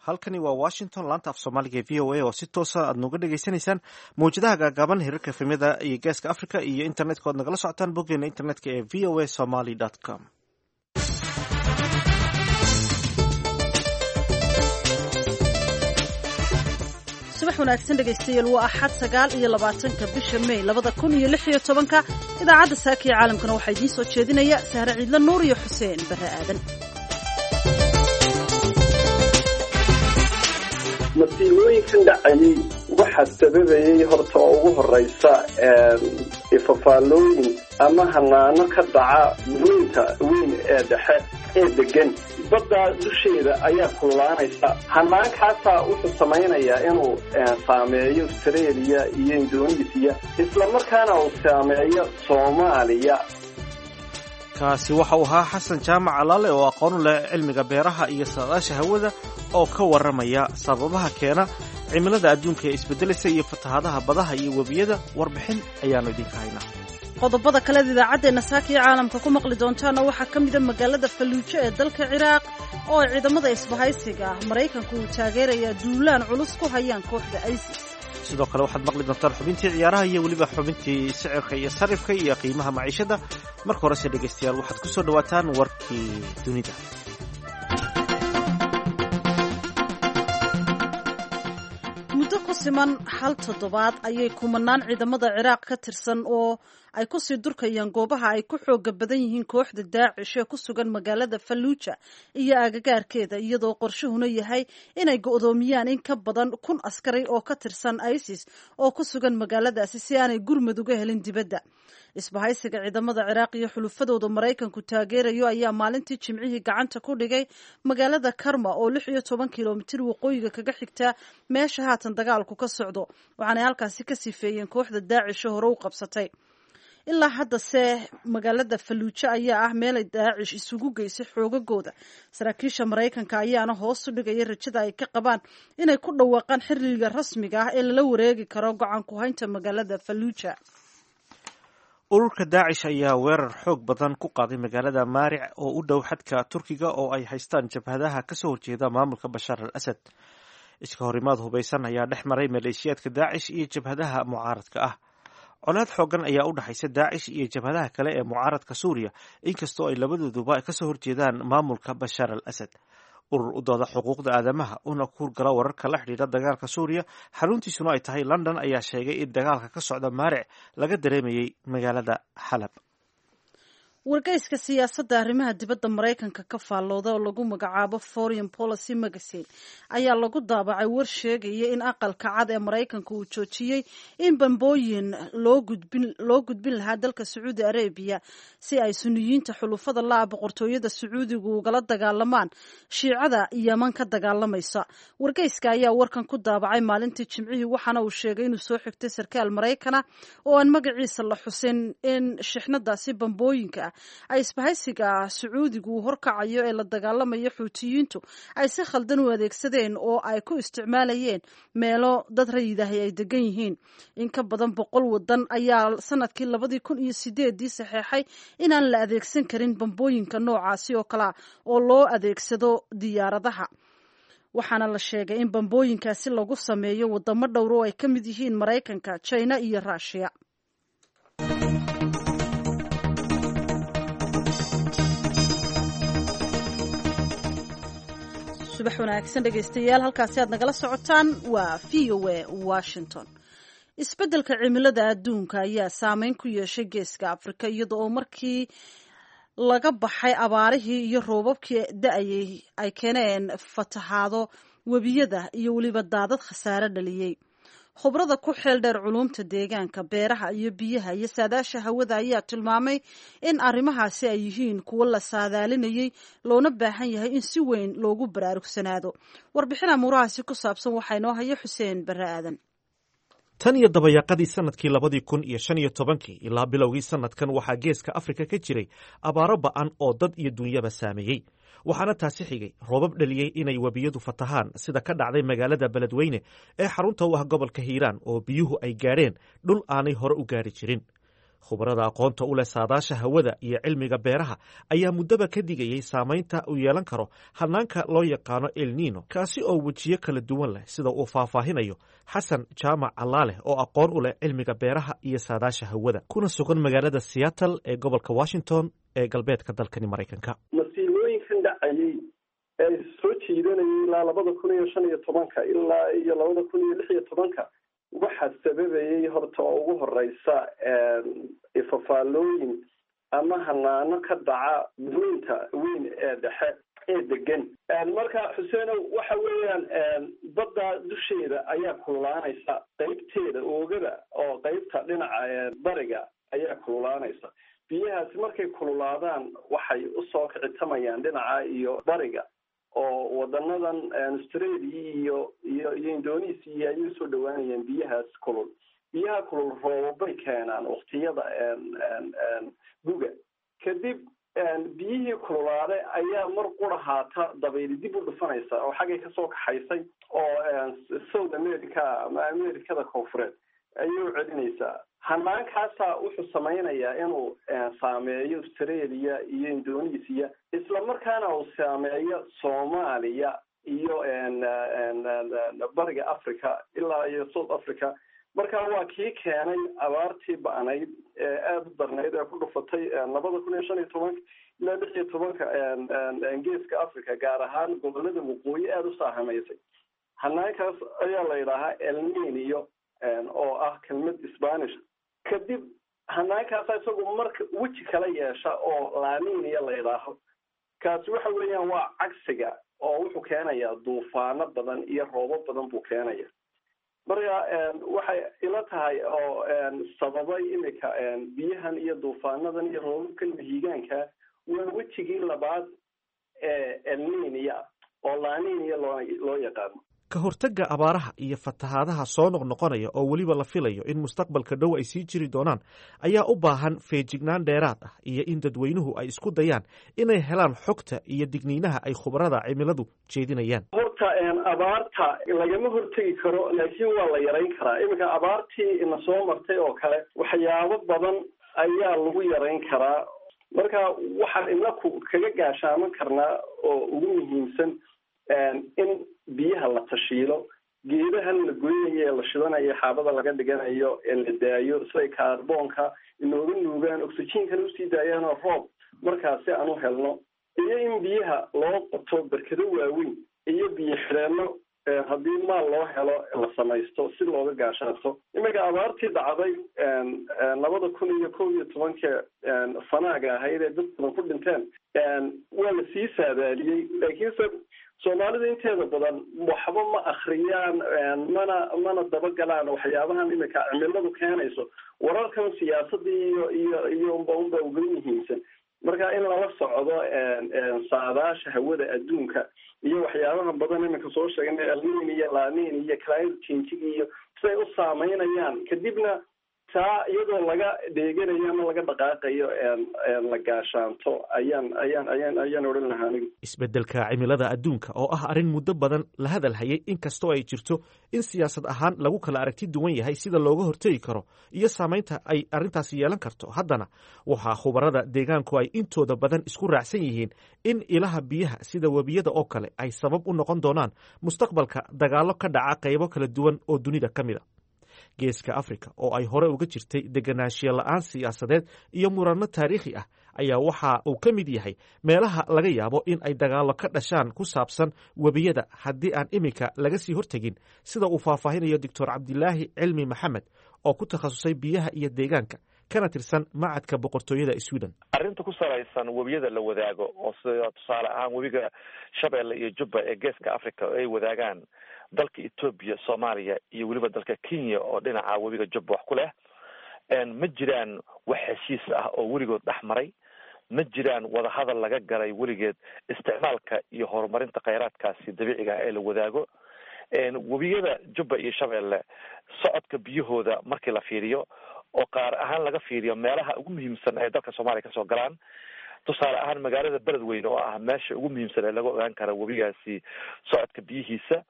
halkani waa washington laanta af soomaaliga ee v o a oo si toosa aad nooga dhagaysanaysaan mawjadaha gaagaaban hirarka efemyada iyo geeska africa iyo internetka oad nagala socotaan boggeena internetka ee v o a somaly com. subax wanaagsan dhegaystayaal waa axad 9 bisha May 2016 idaacadda saaka ee caalamkana waxaa idiin soo jeedinaya Sahre Ciidla Nuur iyo Xuseen Barre Aadan. masiibooyinkan dhacayay waxaa sababayay horta oo ugu horeysa ifafaalooyin ama hanaano ka dhaca weynta weyn ee dhexe ee degan badda dusheeda ayaa kululaanaysa. hanaankaasa wuxuu samaynayaa inuu saameeyo Australia iyo Indonesia isla markaana uu saameeyo Soomaaliya. kaasi waxa uu ahaa xasan jaamac alaale oo aqoon u leh cilmiga beeraha iyo saadaasha hawada oo ka warramaya sababaha keena cimilada adduunka ee isbeddelaysa iyo fatahaadaha badaha iyo webiyada. warbixin ayaanu idinka haynaa. qodobada kale idaacaddeena saaka ee caalamka ku maqli doontaana waxaa ka mid a magaalada Falluujo ee dalka Ciraaq oo ay ciidamada isbahaysiga Maraykanku uu taageeraya duulaan culus ku hayaan kooxda ISIS. sidoo kale waxaad maqli doontaan xubintii ciyaaraha iyo weliba xubintii sicirka iyo sarifka iyo qiimaha maciishada. marka horese dhegaystayaal waxaad ku soo dhawaataan warkii dunida. muddo ku siman hal toddobaad ayay kumanaan ciidamada Ciraaq ka tirsan oo ay ku sii durkayaan goobaha ay ku xooga badan yihiin kooxda Daacish ee ku sugan magaalada Falluuja iyo agagaarkeeda, iyadoo qorshuhuna yahay inay go'doomiyaan in ka badan 1,000 askari oo ka tirsan ISIS oo ku sugan magaaladaasi si aanay gurmad uga helin dibadda. isbahaysiga ciidamada Ciraaq iyo xulufadooda Maraykanku taageerayo ayaa maalintii Jimcihii gacanta ku dhigay magaalada Karma oo 16 kiiloomitir waqooyiga kaga xigta meesha haatan dagaalku ka socdo, waxaana halkaasi ka sifeeyeen kooxda Daacish hore u qabsatay. ilaa haddase magaalada Falluujo ayaa ah meel ay Daacish isugu geysay xoogagooda. saraakiisha Maraykanka ayaana hoos u dhigaya rajada ay ka qabaan inay ku dhawaaqaan xiriirka rasmiga ah ee lala wareegi karo gacan ku haynta magaalada Falluuja. ururka Daacish ayaa weerar xoog badan ku qaaday magaalada Maaric oo u dhow xadka Turkiga oo ay haystaan jabhadaha ka soo horjeeda maamulka Bashar al-Assad. iska horimaad hubaysan ayaa dhex maray maleeshiyaadka Daacish iyo jabhadaha mucaaradka ah. colaad xoogan ayaa u dhaxaysa Daacish iyo jabhadaha kale ee mucaaradka Suuriya, inkastoo ay labadooduba ka soo horjeedaan maamulka Bashar al-Assad. urur u dooda xuquuqda aadamaha una kurgala wararka la xidhiidha dagaalka Suuriya, xaruntiisuna ay tahay London, ayaa sheegay in dagaalka ka socda Maaric laga dareemayay magaalada Xalab. wargeyska siyaasadda arrimaha dibadda Maraykanka ka faallooda oo lagu magacaabo Foreign Policy Magazine ayaa lagu daabacay war sheegaya in aqalka cad ee Maraykanka uu joojiyey in bambooyin loo gudbin lahaa dalka Sacuudi Arabia si ay sunniyiinta xulufada la boqortooyada Sacuudigu ugala dagaalamaan Shiicada Yemen ka dagaalamaysa. wargeyska ayaa warkan ku daabacay maalintii Jimcihii, waxaana uu sheegay inuu soo xigtay sarkaal Maraykana oo aan magaciisa la xusin in shixnadaasi bambooyinka ay isbahaysiga Sacuudigu horkacayo ee la dagaalamaya Xuutiyiintu ay si khaldan u adeegsadeen oo ay ku isticmaalayeen meelo dad rayidahay ay degan yihiin. in ka badan 100 wadan ayaa sanadkii 2008 saxeexay inaan la adeegsan karin bambooyinka noocaasi oo kale oo loo adeegsado diyaaradaha. waxaana la sheegay in bambooyinkaasi lagu sameeyo wadamo dhowr oo ay ka mid yihiin Maraykanka, China iyo Russia. subax wanaagsan dhegaystayaal, halkaasi aad nagala socotaan waa VOA Washington. isbeddelka cimilada adduunka ayaa saameyn ku yeeshay geeska Afrika, iyada oo markii laga baxay abaarihii iyo roobabkii da'ayay ay keeneen fatahaado, webiyada iyo weliba daadad khasaare dhaliyey. khubrada ku xeel dheer culuumta deegaanka, beeraha iyo biyaha iyo saadaasha hawada ayaa tilmaamay in arrimahaasi ay yihiin kuwo la saadaalinayay, loona baahan yahay in si weyn loogu baraarugsanaado. warbixin amuurahaasi ku saabsan waxaa inoo haya Xuseen Barre Aadan. tan iyo dabayaaqadii sanadkii 2015 ilaa bilowgii sanadkan waxaa geeska Afrika ka jiray abaaro ba'an oo dad iyo dunyaba saameeyey. waxaana taasi xigay roobab dhaliyey inay webiyadu fatahaan, sida ka dhacday magaalada Beledweyne ee xarunta u ah gobolka Hiiraan oo biyuhu ay gaadheen dhul aanay hore u gaari jirin. khubarada aqoonta u leh saadaasha hawada iyo cilmiga beeraha ayaa muddaba ka digayey saamaynta uu yeelan karo hanaanka loo yaqaano el nino kaasi oo wejiyo kala duwan leh sida uu faahfaahinayo xasan jaamac allaaleh oo aqoon u leh cilmiga beeraha iyo saadaasha hawada kuna sugan magaalada seattle ee gobolka washington ee galbeedka dalkani maraykanka. masiibooyinkan dhacayay ee soo jiidanayay ilaa 2015 ilaa iyo 2016 waxaa sababayay horta oo ugu horeysa ifafaalooyin ama hanaano ka dhaca weynta weyn ee dhexe ee degan. marka xuseenow waxa weeyaan badda dusheeda ayaa kululaanaysa qaybteeda oogada oo qaybta dhinaca bariga ayaa kululaanaysa. biyahaasi markay kululaadaan waxay usoo kicitamayaan dhinaca iyo bariga oo wadanadan Australia iyo Indonesia ay soo dhawaanayaan biyahaas kulul. biyaha kulul roobay keenaan waqtiyada guga. kadib biyihii kululaade ayaa mar qurahaata dabayl dib u dhufanaysa oo xagay ka soo kaxaysay oo South America ama Amerikada koonfureed ayuu celinaysaa. hanaankaasa wuxuu samaynayaa inuu saameeyo Australia iyo Indonesia isla markaana uu saameeyo Soomaaliya iyo bariga Africa ilaa iyo South Africa. marka waa kii keenay abaartii ba'nayd ee aad u darnayd ee ku dhufatay 2015 ilaa 2016 geeska Africa gaar ahaan gobolada waqooyi aad u saameysay. hanaankaas ayaa la yiraahdaa El Niño oo ah kelmad Spanish. kadib hanaankaas isagu marka weji kala yeesha oo La Niña la yiraahdo kaas waxa weeyaan waa cagsiga oo wuxuu keenayaa duufaano badan iyo roobab badan buu keenayaa. marka waxay ila tahay oo sababay imika biyahan iyo duufaanadan iyo roobabkan hiigaanka waa wejigii labaad ee El Niño oo La Niña loo yaqaan. ka hortagga abaaraha iyo fatahaadaha soo noqnoqonaya oo weliba la filayo in mustaqbalka dhow ay sii jiri doonaan ayaa u baahan feejignaan dheeraad ah iyo in dadweynuhu ay isku dayaan inay helaan xogta iyo digniinaha ay khubarada cimiladu jeedinayaan. horta abaarta lagama hortegi karo laakiin waa la yarayn karaa. iminka abaartii ina soo martay oo kale waxyaabo badan ayaa lagu yarayn karaa. marka waxaan inaku kaga gaashaaman karnaa oo ugu muhiimsan in biyaha la tashiilo, geedahan la goynayo ee la shidanayo xaabada laga dhiganayo ee la daayo siday kaarboonka inooga nuugaan oxygenkana usii daayaan oo roob markaasi aan u helno, iyo in biyaha loo qoto barkado waaweyn iyo biyo xidheenno haddii maal loo helo la samaysto si looga gaashaato. iminka abaartii dhacday 2011 fanaaga ahayd ee dad badan ku dhinteen waa la sii saadaaliyey. laakiinse soomaalida inteeda badan waxba ma akhriyaan mana dabagalaan waxyaabahan iminka cimiladu keenayso. wararkan siyaasadii iyo unba uga muhiimsan. marka in lala socdo saadaasha hawada adduunka iyo waxyaabaha badan iminka soo sheegnay El Niño iyo La Niña iyo climate change iyo siday u saameynayaan kadibna taa iyadoo laga dheeganayo ama laga dhaqaaqayo la gaashaanto ayaan odhan lahaa anigu. isbeddelka cimilada adduunka oo ah arrin muddo badan la hadal hayay inkastoo ay jirto in siyaasad ahaan lagu kala aragti duwan yahay sida looga hortegi karo iyo saamaynta ay arrintaasi yeelan karto, haddana waxaa khubarada deegaanku ay intooda badan isku raacsan yihiin in ilaha biyaha sida webiyada oo kale ay sabab u noqon doonaan mustaqbalka dagaallo ka dhaca qaybo kala duwan oo dunida ka mid a. geeska Afrika oo ay hore uga jirtay deganaanshiyo la'aan siyaasadeed iyo muranno taariikhi ah ayaa waxa uu ka mid yahay meelaha laga yaabo in ay dagaallo ka dhashaan ku saabsan webiyada haddii aan iminka laga sii hortegin, sida uu faahfaahinayo doctor cabdilaahi cilmi maxamed oo ku takhasusay biyaha iyo deegaanka kana tirsan macadka boqortooyada Sweden. arrinta ku salaysan webiyada la wadaago oo sida tusaale ahaan webiga Shabeelle iyo Jubba ee geeska Afrika ay wadaagaan dalka Ethiopia, Soomaaliya iyo weliba dalka Kenya oo dhinaca webiga Jubba wax ku leh. ma jiraan wax heshiis ah oo weligood dhex maray. ma jiraan wada hadal laga galay weligeed isticmaalka iyo horumarinta kheyraadkaasi dabiiciga ee la wadaago. webiyada Jubba iyo Shabeelle socodka biyahooda markii la fiiriyo oo qaar ahaan laga fiiriyo meelaha ugu muhiimsan ee dalka Soomaaliya kasoo galaan, tusaale ahaan magaalada Beledweyne oo ah meesha ugu muhiimsan ee laga ogaan karo webigaasi socodka biyihiisa,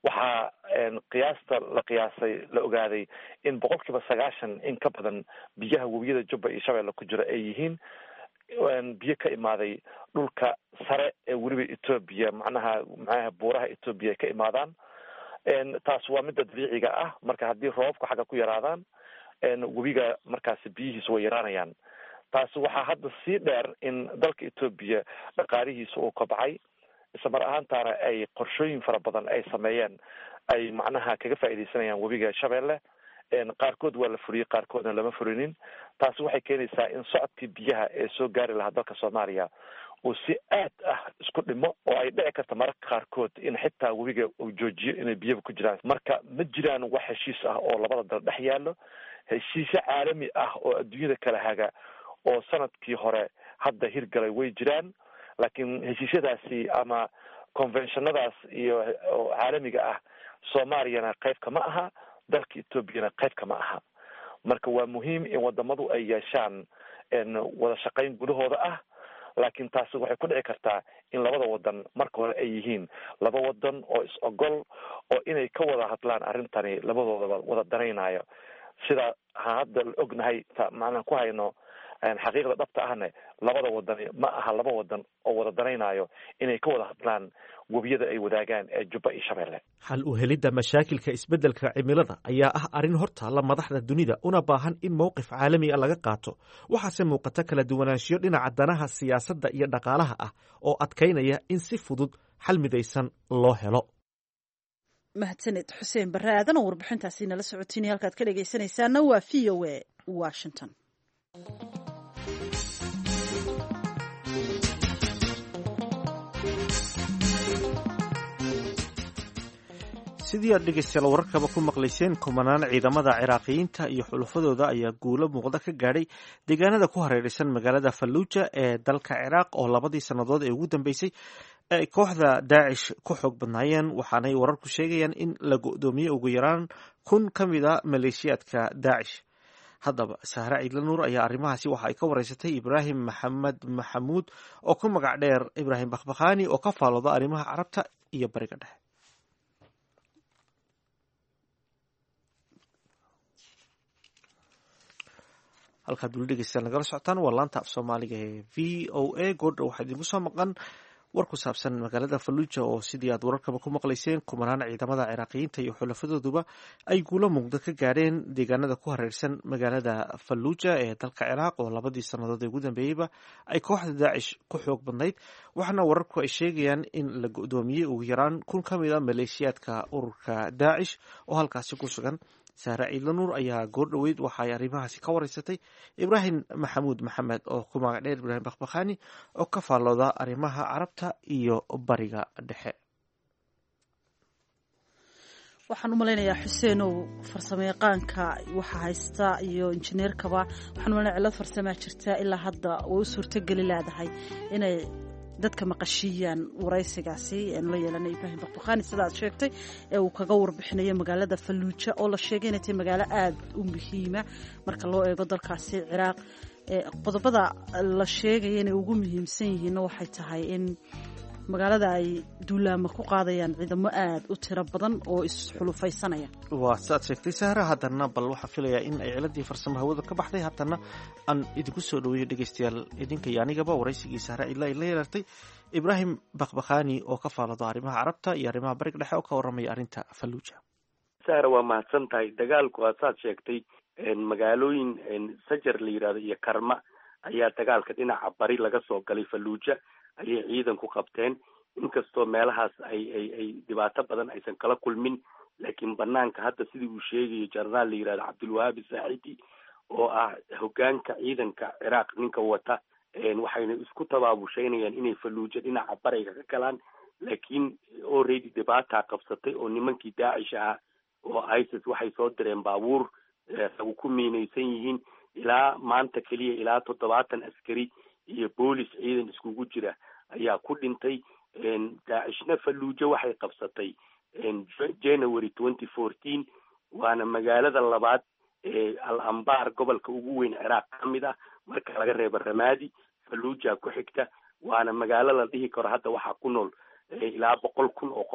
waxaa qiyaasta la qiyaasay la ogaaday in 90% in ka badan biyaha webiyada Jubba iyo Shabeelle ku jira ay yihiin biyo ka imaaday dhulka sare ee weliba Ethiopia macnaha buuraha Ethiopia ka imaadaan taas waa mid dabiiciga ah marka haddii roobku xagga ku yaraadaan webiga markaasi biyihiisu way yaraanayaan taas waxaa hadda sii dheer in dalka Ethiopia dhaqaalihiisa uu kobcay isla mar ahaantaana ay qorshooyin fara badan ay sameeyeen ay macnaha kaga faa'iidaysanayaan webiga Shabeelle qaarkood waa la furiyey qaarkoodna lama furinin taasi waxay keenaysaa in socodkii biyaha ee soo gaari lahaa dalka Soomaaliya uu si aad ah isku dhimo oo ay dhici karta mararka qaarkood in xitaa webiga uu joojiyo inay biyaba ku jiraan marka ma jiraan wax heshiis ah oo labada dal dhex yaallo heshiisyo caalami ah oo adduunyada kala haga oo sanadkii hore hadda hirgalay way jiraan laakiin heshiisyadaasi ama conventionadaas iyo caalamiga ah Soomaaliyana qayb kama aha dalka Ethiopia qayb kama aha marka waa muhiim in wadamadu ay yeeshaan wada shaqayn gudahooda ah laakiin taasi waxay ku dhici kartaa in labada wadan marka hore ay yihiin laba wadan oo is ogol oo inay ka wada hadlaan arrintani labadooda wada danaynayo sida hadda ognahay macnaha ku hayno xaqiiqda dhabta ahna labada wadan ma aha laba wadan oo wada danaynayo inay ka wada hadlaan webiyada ay wadaagaan ee Jubba iyo Shabeelle xal u helidda mashaakilka isbeddelka cimilada ayaa ah arrin hortaalla madaxda dunida una baahan in mowqif caalami ah laga qaato waxaase muuqata kala duwanaanshiyo dhinaca danaha siyaasadda iyo dhaqaalaha ah oo adkaynaya in si fudud xal midaysan loo helo mahadsaned xuseen barre aadan oo warbixintaasi nala socotiinay halkaad ka dhegaysanaysaana waa VOA Washington sidii aad dhegeystayaal wararkaba ku maqlayseen kumanaan ciidamada ciraaqiyiinta iyo xulufadooda ayaa guulo muuqda ka gaadhay deegaanada ku hareeraysan magaalada Fallujah ee dalka Ciraaq oo 2 sannadood ee ugu dambeysay ay kooxda Daesh ku xoog badnaayeen waxaanay wararku sheegayaan in la go'doomiyey ugu yaraan 1,000 ka mid ah maleeshiyaadka Daesh haddaba Sahra Ciidla Nuur ayaa arrimahaasi waxa ay ka wareysatay Ibraahim Maxamed Maxamuud oo ku magac dheer Ibraahim Bakhbakhani oo ka faalooda arrimaha carabta iyo bariga dhexe halkaad weli dhegeystayaal nagala socotaan waa laanta af soomaaliga ee VOA goordha waxaa idinku soo maqan war ku saabsan magaalada Fallujah oo sidii aad wararkaba ku maqlayseen kumanaan ciidamada ciraaqiyiinta iyo xulafadooduba ay guulo muuqda ka gaadheen deegaanada ku hareersan magaalada Fallujah ee dalka Ciraaq oo 2 sannadood ee ugu dambeeyeyba ay kooxda Daesh ku xoog badnayd waxaana wararku ay sheegayaan in la go'doomiyey ugu yaraan 1,000 ka mid ah maleeshiyaadka ururka Daesh oo halkaasi ku sugan Sahra Ciidla Nuur ayaa goordhaweyd waxa ay arrimahaasi ka wareysatay Ibraahim Maxamuud Maxamed oo ku magac dheer Ibraahim Bakhbakhani oo ka faalooda arrimaha carabta iyo bariga dhexe waxaan u malaynayaa xuseenow farsamayaqaanka waxa haysta iyo injineerkaba waxaan u malaynayaa cilad farsamaa jirta ilaa hadda way u suurtogeli leedahay inay dadka maqashiiyaan waraysigaasi aan la yeelanay Ibraahim Bakhbakhani sida aad sheegtay ee uu kaga warbixinayo magaalada Fallujah oo la sheegay inay tahay magaalo aad u muhiima marka loo eego dalkaasi Ciraaq qodobada la sheegay inay ugu muhiimsan yihiin waxay tahay in magaalada ay duulaama ku qaadayaan ciidamo aad u tiro badan oo isxulufaysanaya waa saad sheegtay Sahra haddana bal waxaa filayaa in ay ciladii farsamo hawada ka baxday haddana aan idinku soo dhaweeyo dhegeystayaal idinka iyo anigaba waraysigii Sahra Ciidla la yeelatay Ibraahim Bakhbakhani oo ka faalooda arrimaha carabta iyo arrimaha bariga dhexe oo ka warramaya arrinta Fallujah Sahra waa mahadsan tahay dagaalku aad sheegtay magaalooyin Sajar la yiraahdo iyo Karma ayaa dagaalka dhinaca bari laga soo galay Fallujah ayay ciidan ku qabteen inkastoo meelahaas ay dhibaato badan aysan kala kulmin laakiin banaanka hadda sidii uu sheegayo jenaraal la yiraahdo Cabdulwahaab Saacidi oo ah hoggaanka ciidanka Ciraaq ninka wata waxayna isku tabaabusheenayaan inay Fallujah dhinaca bariga ka galaan laakiin already dhibaato qabsatay oo nimankii Daesh ah oo ISIS waxay soo direen baabuur lagu ku miinaysan yihiin ilaa maanta kaliya ilaa 70 askari iyo boolis ciidan iskugu jira ayaa ku dhintay Daeshna Fallujah waxay qabsatay January 2014 waana magaalada labaad ee Al-Anbar gobolka ugu weyn Ciraaq kamid ah marka laga reebo Ramadi Fallujah ku xigta waana magaalo la dhihi karo hadda waxa ku nool ilaa 100,000 oo qof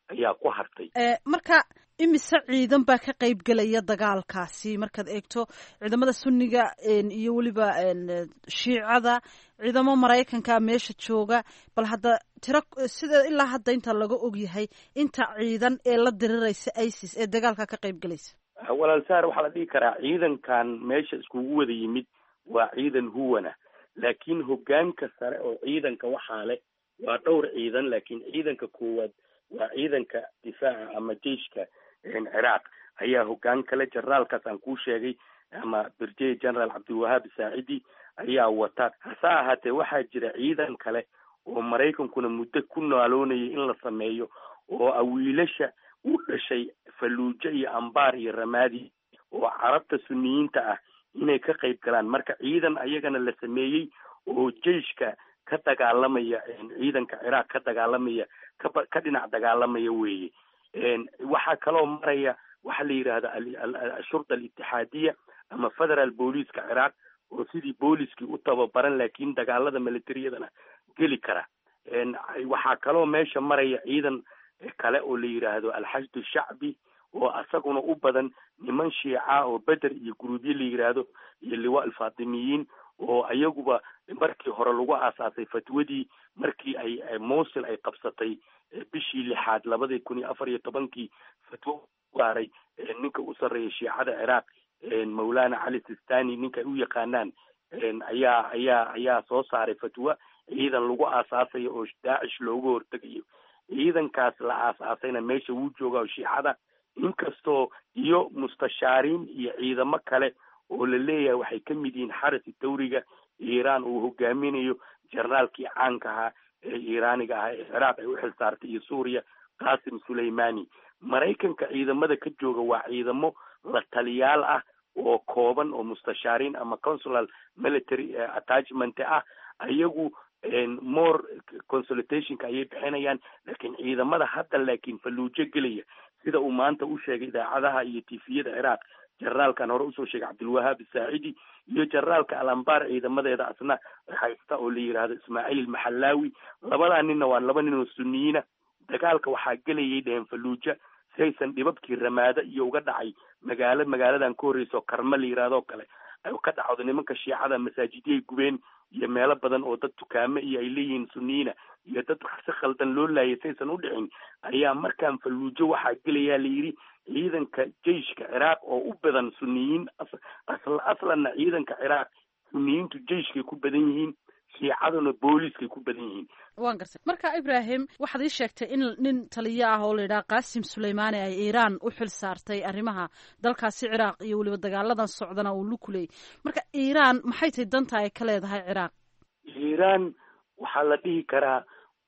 ayaa ku hartay. Marka imise ciidan baa ka qayb gelaya dagaalkaasi markaad eegto ciidamada sunniga iyo weliba shiicada, ciidamo maraykanka meesha jooga, bal hadda tiro sida ilaa hadda inta laga ogyahay inta ciidan ee la diriraysa ISIS ee dagaalka ka qayb gelaysa. walaal saar waxaa la dhihi karaa ciidankan meesha iskugu wada yimid waa ciidan huwana, laakiin hogaanka sare oo ciidanka waxaa leh waa dhowr ciidan, laakiin ciidanka koowaad waa ciidanka difaaca ama jeiska ciraaq ayaa hogaan kale. generaalkaas aan kuu sheegay ama brigadier general cabdilwahaab saacidi ayaa wata. hase ahaatee waxaa jira ciidan kale oo maraykankuna muddo ku naaloonayay in la sameeyo oo wiilasha u dhashay faluujo iyo ambaar iyo ramaadi oo carabta suniyiinta ah inay ka qayb galaan. marka ciidan ayagana la sameeyey oo jeiska ka dagaalamaya, ciidanka ciraaq ka dagaalamaya, ka dhinac dagaalamaya weeye. waxaa kaloo maraya waxa la yidhaahda ashurda alitixaadiya ama federal booliiska ciraaq oo sidii booliiskii u tababaran laakiin dagaalada militariyadana geli kara. waxaa kaloo meesha maraya ciidan kale oo la yidhaahdo alxashd shacbi oo asaguna u badan niman shiica oo beder iyo guruubye la yidhaahdo iyo liwa alfaatimiyiin oo ayaguba markii hore lagu aasaasay fatwadii markii ay mosul ay qabsatay bishii 6 2014 fatwo gaaray ninka u sarreeya shiicada ciraaq mawlana cali sistani ninka u yaqaanaan ayaa soo saaray fatwa ciidan lagu aasaasayo oo daacish looga hortegayo. ciidankaas la aasaasayna meesha wuu jooga oo shiicada inkastoo iyo mustashaariin iyo ciidamo kale oo la leeyahay waxay ka mid yihiin xarasi dawriga iiraan uu hogaaminayo generaalkii caanka ahaa ee iiraaniga ahaa ee ciraaq ay u xil saartay iyo suuriya qaasim sulaymani. maraykanka ciidamada ka jooga waa ciidamo la taliyaal ah oo kooban oo mustashaariin ama consular military attachment ah. ayagu more consultationka ayay bixinayaan, laakiin ciidamada hadda laakiin faluujo gelaya sida uu maanta u sheegay idaacadaha iyo tifiyada ciraaq generaalkan hore usoo sheegay cabdilwahaab saacidi iyo generaalka alambar ciidamadeeda asna haysta oo la yiraahdo ismaaciil maxallaawi. labadaa ninna waa laba nin oo sunniyiina. dagaalka waxaa gelayay dheen faluuja saysan dhibabkii ramaada iyo uga dhacay magaaladan ka horreysa oo karma la yiraahdo kale ay ka dhacdo nimanka shiicada masaajidiyay gubeen iyo meelo badan oo dad dukaamo iyo ay leeyihiin sunniyiina iyo dad si khaldan loo laayay saysan u dhicin ayaa markaan faluujo waxaa gelayaa la yidhi ciidanka jeiska ciraaq oo u badan sunniyiin aslanna ciidanka ciraaq sunniyiintu jeiskay ku badan yihiin, shiicaduna booliiskay ku badan yihiin. waan gartay. marka ibrahim waxaad ii sheegtay in nin taliyo ah oo la yidhaha qaasim sulaymani ay iiraan u xil saartay arrimaha dalkaasi ciraaq iyo weliba dagaaladan socdana uu lukuley. marka iiraan maxay tahay danta ay ka leedahay ciraaq? iiraan waxaa la dhihi karaa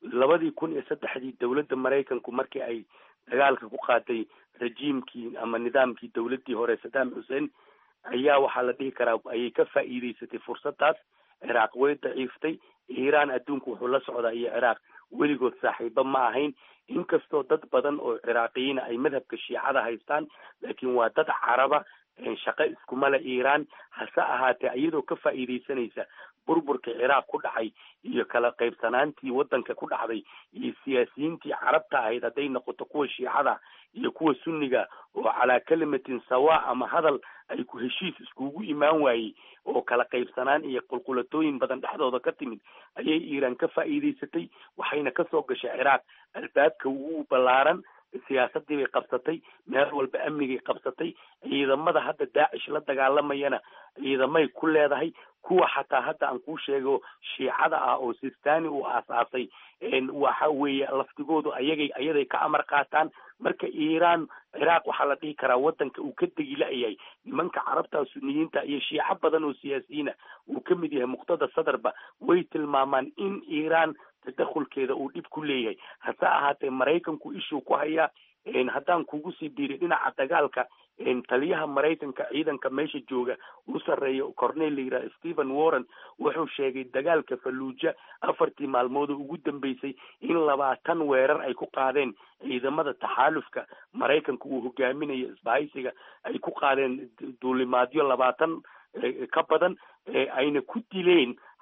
2003 dowladda maraykanku markii ay dagaalka ku qaaday rejiimkii ama nidaamkii dowladdii hore saddam xuseen ayaa waxaa la dhihi karaa ayay ka faa'iidaysatay fursadaas. ciraaq way daciiftay. iiraan adduunku wuxuu la socdaa iyo ciraaq weligood saaxiibo ma ahayn, inkastoo dad badan oo ciraaqiyiina ay madhabka shiicada haystaan, laakiin waa dad caraba shaqo iskuma le iiraan. hase ahaatee iyadoo ka faa'iidaysanaysa burburka ciraaq ku dhacay iyo kala qaybsanaantii waddanka ku dhacday iyo siyaasiyiintii carabta ahayd hadday noqoto kuwa shiicada iyo kuwa sunniga oo calaa kalimatin sawa ama hadal ay ku heshiis iskugu imaan waayey oo kala qaybsanaan iyo qulqulatooyin badan dhexdooda ka timid ayay iiraan ka faa'iidaysatay. waxayna kasoo gashay ciraaq albaabka ugu ballaaran. siyaasadii bay qabsatay, meel walba amnigay qabsatay. ciidamada hadda daacish la dagaalamayana ciidamay ku leedahay. kuwa xataa hadda aan kuu sheego shiicada ah oo sistani uu aasaasay waxa weeye laftigoodu ayaday ka amar qaataan. marka iiraan ciraaq waxaa la dhihi karaa waddanka uu ka degi la-yahay nimanka carabta sunniyiinta iyo shiico badan oo siyaasiyiina uu ka mid yahay muqtada sadarba way tilmaamaan in iiraan tadakhulkeeda uu dhib ku leeyahay. hase ahaatee maraykanku ishuu ku hayaa. haddaan kugu sii biiri dhinaca dagaalka taliyaha maraykanka ciidanka meesha jooga u sarreeya cornel la yidhaha stephen warren wuxuu sheegay dagaalka faluuja 4 maalmood oo ugu dambeysay in 20 weerar ay ku qaadeen ciidamada taxaalufka maraykanka uu hogaaminayo isbahaysiga ay ku qaadeen duulimaadyo 20 ka badan ayna ku dileen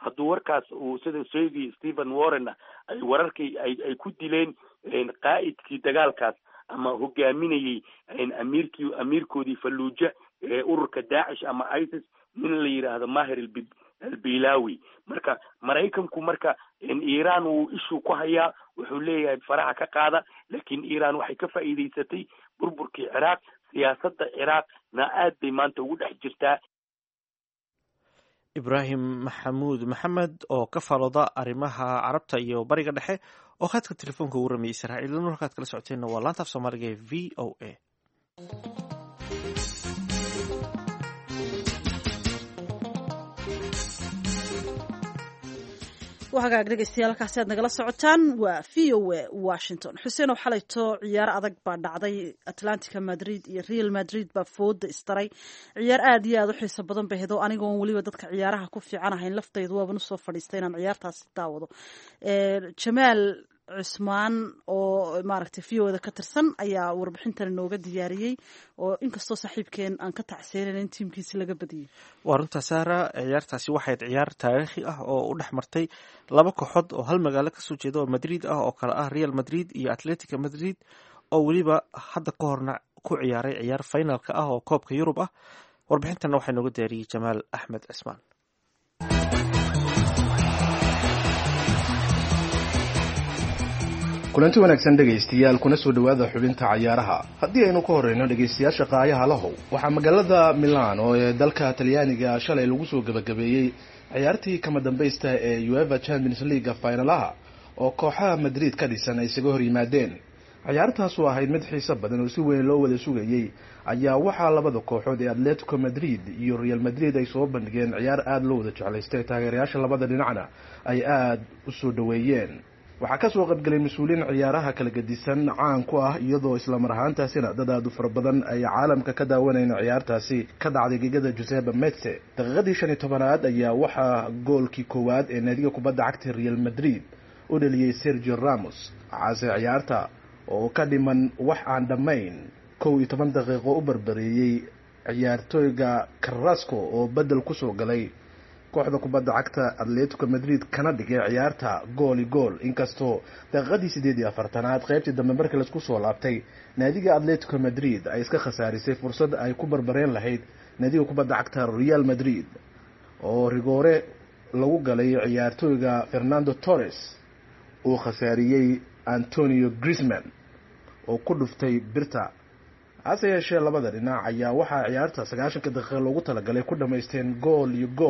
hadduu warkaas uu sida sheegay Stephen Warren ay wararkii ay ku dileen qaa'idkii dagaalkaas ama hogaaminayay amiirkoodii Fallujah ee ururka Daesh ama ISIS nin la yiraahdo Maher al-Bilawi. marka Maraykanku marka Iran uu ishu ku hayaa wuxuu leeyahay faraha ka qaada, laakiin Iran waxay ka faa'iideysatay burburkii Iraq, siyaasadda Iraqna aad bay maanta ugu dhex jirtaa. Ibrahim Maxamed oo ka falooda arrimaha carabta iyo bariga dhexe oo khadka telefoonka ugu ramiyay Israa'iil markaad kala socoteenna waa laanta af Soomaaliga ee VOA. wahagaag dhegeystayaal halkaasi aad nagala socotaan waa VOA Washington. xuseen oo xalayto ciyaar adag baa dhacday. Atlantica Madrid iyo Real Madrid baa fooda istaray. ciyaar aad iyo aad u xiiso badan bay hedo anigoon waliba dadka ciyaaraha ku fiican ahayn laftaydu waaban usoo fadhiistay inaan ciyaartaasi daawado. Jamaal Cusmaan oo maaragtay VOA ka tirsan ayaa warbixintan inooga diyaariyey oo inkastoo saaxiibkeen aan ka tacseenayn tiimkiisa laga badiyay. waa runta Sara, ciyaartaasi waxay ciyaar taariikhi ah oo u dhexmartay laba kooxood oo hal magaalo ka soo jeeda oo Madrid ah oo kala ah Real Madrid iyo Atletico Madrid oo waliba hadda ka horna ku ciyaaray ciyaar finalka ah oo koobka Yurub ah. warbixintan waxay nooga diyaariyey Jamaal Axmed Cismaan. kulanti wanaagsan dhegaystayaal, kuna soo dhawaada xubinta ciyaaraha. haddii aynu ka horeyno dhegaystayaasha qaayaha lahow, waxaa magaalada Milan oo ee dalka Talyaaniga shalay lagu soo gabagabeeyey ciyaartii kama dambaysta ee UEFA Champions League finalaha oo kooxaha Madrid ka dhisan ay isaga hor yimaadeen. ciyaartaas oo ahayd mid xiiso badan oo si weyn loo wada sugayay ayaa waxaa labada kooxood ee Atletico Madrid iyo Real Madrid ay soo bandhigeen ciyaar aad loo wada jeclaystay, taageerayaasha labada dhinacna ay aad u soo dhaweeyeen. waxaa ka soo qaybgalay mas'uuliin ciyaaraha kala gedisan caan ku ah, iyadoo isla mar ahaantaasina dad aad u fara badan ay caalamka ka daawanayeen ciyaartaasi ka dhacday gegada Giuseppe Meazza. daqiiqadii 15aad ayaa waxaa goolkii koowaad ee naadiga kubadda cagta Real Madrid u dhaliyay Sergio Ramos. caase ciyaarta oo ka dhiman wax aan dhammayn 11 daqiiqo u barbareeyay ciyaartooyga Carrasco oo bedel ku soo galay kooxda kubadda cagta Atletico Madrid kana dhigay ciyaarta gool inkastoo daqiiqadii 48aad qaybtii dambe markii la isku soo laabtay naadiga Atletico Madrid ay iska khasaarisay fursad ay ku barbareen lahayd naadiga kubadda cagta Real Madrid oo rigoore lagu galay ciyaartooyga Fernando Torres oo khasaariyay Antonio Griezmann oo ku dhuftay birta. hase yeeshee labada dhinac ayaa waxaa ciyaarta 90 daqiiqo loogu talagalay ku dhamaysteen gool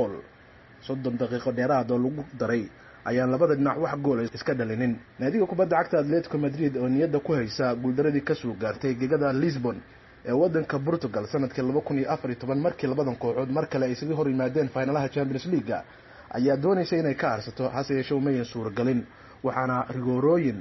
30 daqiiqo dheeraad oo lagu daray ayaan labada dhinac wax gool iska dhalinin. naadiga kubadda cagta Atletico Madrid oo niyadda ku haysa guuldaradii ka soo gaartay gegada Lisbon ee wadanka Portugal sanadkii 2014 markii labadan kooxood mar kale ay isaga hor yimaadeen finalaha Champions League ayaa doonaysa inay ka harsato, hase yeeshee uma suuragelin, waxaana rigoorooyin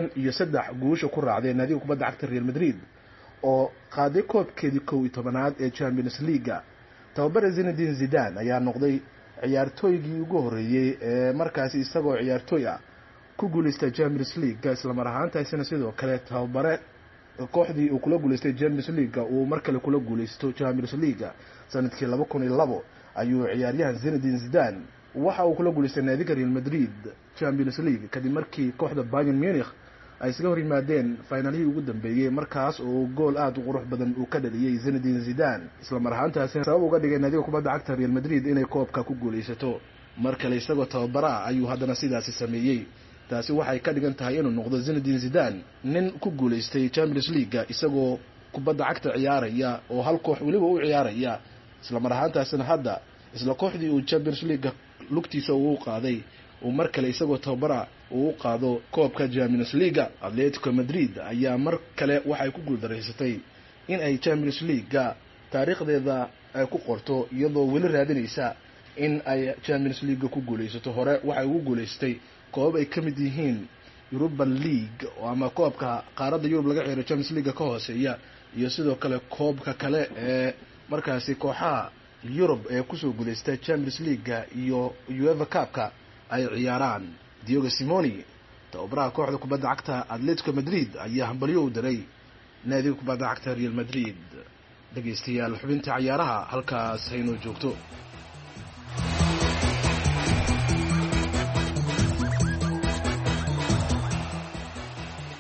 5-3 guusha ku raacday naadiga kubadda cagta Real Madrid oo qaaday koobkeedii 11aad ee Champions League. tababare Zinedine Zidane ayaa noqday ciyaartooygii ugu horeeyay ee markaasi isagoo ciyaartooy ah ku guuleystay Champions League, isla mar ahaantaasina sidoo kale tababare kooxdii uu kula guuleystay Champions League uu mar kale kula guuleysto Champions League sanadkii 2002 ayuu ciyaaryahan Zinedine Zidane waxa uu kula guuleystay naadiga Real Madrid Champions League kadib markii kooxda Bayern Munich ay isaga hor yimaadeen finalihii ugu dambeeyay, markaas oo gool aad u qurux badan uu ka dhaliyay Zinedine Zidane, isla mar ahaantaasina sabab uga dhigay naadiga kubadda cagta Real Madrid inay koobka ku guuleysato. mar kale isagoo tababara ayuu haddana sidaasi sameeyay. taasi waxay ka dhigan tahay inuu noqdo Zinedine Zidane nin ku guuleystay Champions League isagoo kubadda cagta ciyaaraya oo hal koox waliba u ciyaaraya, isla mar ahaantaasina hadda isla kooxdii uu Champions League lugtiisa uu qaaday oo mar kale isagoo tababara uu qaado koobka Champions League. Atletico Madrid ayaa mar kale waxay ku guuldareysatay in ay Champions League taariikhdeeda ay ku qorto, iyadoo weli raadinaysa in ay Champions League ku guuleysato. hore waxay ugu guuleystay koob ay ka mid yihiin Europa League oo ama koobka qaaradda Yurub laga ciyaaro Champions League ka hooseeya, iyo sidoo kale koobka kale ee markaasi kooxaha Yurub ee ku soo guuleystay Champions League iyo UEFA Cup-ka ay ciyaaraan. Diego Simeone tababaraha kooxda kubadda cagta Atletico Madrid ayaa hambalyo u diray naadiga kubadda cagta Real Madrid. dhegeystayaal, xubinta ciyaaraha halkaas hayno joogto.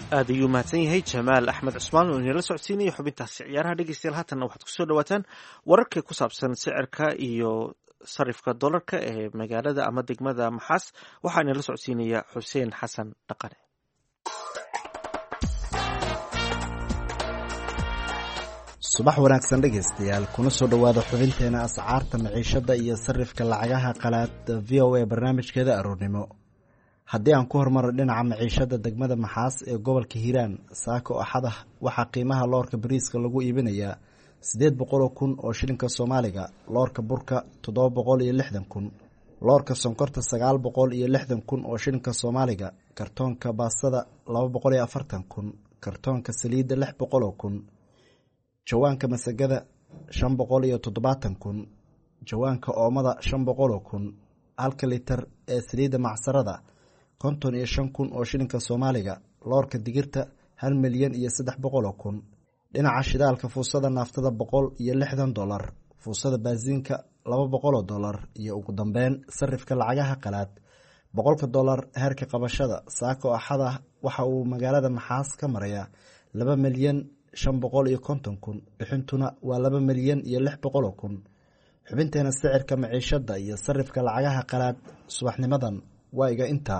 aad ayuu mahadsan yahay jamaal axmed cusmaan oo inala socodsiinaya xubintaasi ciyaaraha. dhegeystayaal haatanna waxaad kusoo dhawaataan wararka ku saabsan sicirka iyo sarifka dolarka ee magaalada ama degmada maxaas. waxaa inala socodsiinaya xuseen xasan dhaqane. subax wanaagsan dhegaystayaal, kuna soo dhowaada xubinteena ascaarta maciishada iyo sarifka lacagaha qalaad v o a barnaamijkeeda aroornimo. haddii aan ku hormaro dhinaca maciishada degmada maxaas ee gobolka hiiraan, saako axada waxaa qiimaha loorka bariiska lagu iibinayaa 800 kun oo shilinka soomaaliga, loorka burka 760 kun, loorka sonkorta 960 kun oo shilinka soomaaliga, kartoonka baastada 240 kun, kartoonka saliidda 600 kun, jawaanka masagada 570 kun, jawaanka oomada 500 kun, halka litar ee saliidda macsarada 55 kun oo shilinka soomaaliga, loorka digirta 1,300,000 kun. dhinaca shidaalka fuusada naaftada $160, fuusada baasiinka $200 iyo ugu dambeyn sarifka lacagaha qalaad $100 heerka qabashada saako axada waxa uu magaalada maxaas ka marayaa 2,550,000 kun, bixintuna waa 2,600,000 kun. xubinteena sicirka maciishada iyo sarifka lacagaha qalaad subaxnimadan waa iga intaa.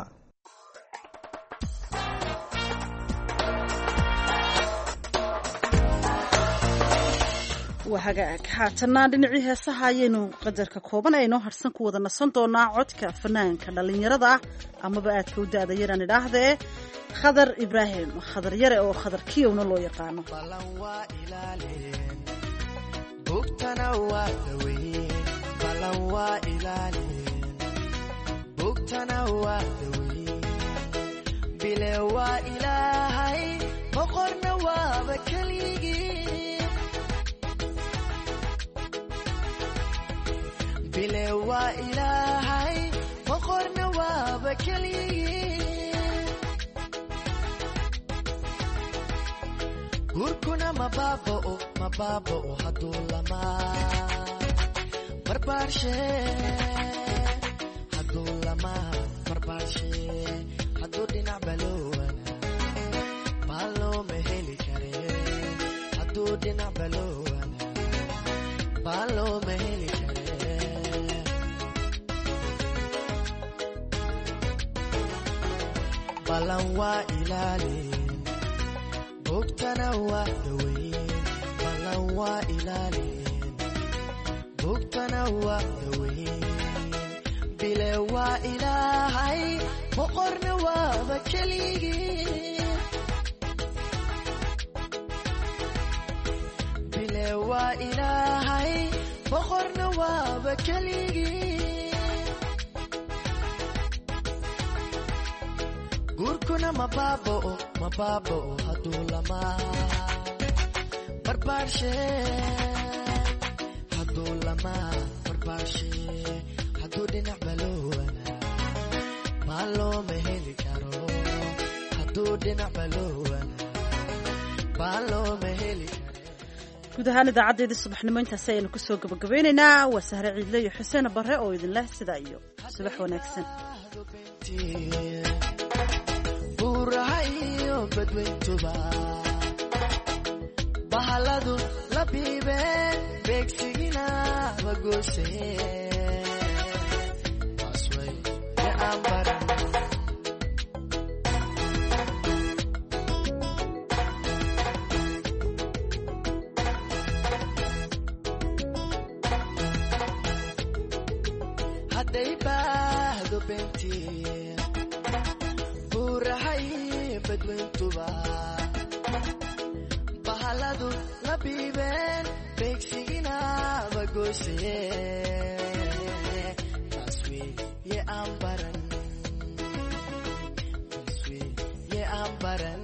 wahagaag haatana dhinacii heesaha ayaynu qadarka kooban ee inoo harsan ku wada nasan doonaa codka fanaanka dhallinyarada ah amaba aadka u da-da yaraan idhaahdee khadar ibraahim khadar yare oo khadar kiyowna loo yaqaano. bile waa ilaahay boqorna waaba keligii gurkuna mabaaba'o hadduu lamaa barbaarshe hadduu dhinac baloowana baa looma heli kare hadduu dhinac baloowana baa looma heli kare. balan waa ilaalin bogtana waa daweyn balan waa ilaalin bogtana waa daweyn bile waa ilaahay boqorna waaba keligii bile waa ilaahay boqorna waaba keligii gurkuna mabaaba'o hadduu lamaa barbaarshe hadduu dhinac baloowana maa looma heli karo hadduu dhinac baloowana maa looma heli karo. guud ahaan idaacadeedii subaxnimo intaasi ayaynu kusoo gabagabeynaynaa. waa sahre ciidle iyo xuseen bare oo idin leh sidaa iyo subax wanaagsan. buurahayo badweyntuba bahaladu la biibeen beegsigina wagoose asway ya ambaran hadday baahdo beentii badweyntuba bahaladu la biibeen beegsigina wagoose taswi ye ambaran